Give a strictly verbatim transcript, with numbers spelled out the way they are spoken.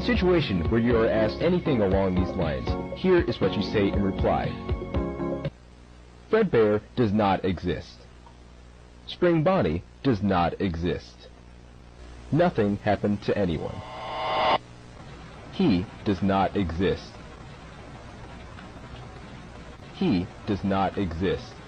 situation where you are asked anything along these lines, here is what you say in reply. Fredbear does not exist. Spring Bonnie does not exist. Nothing happened to anyone. He does not exist. He does not exist.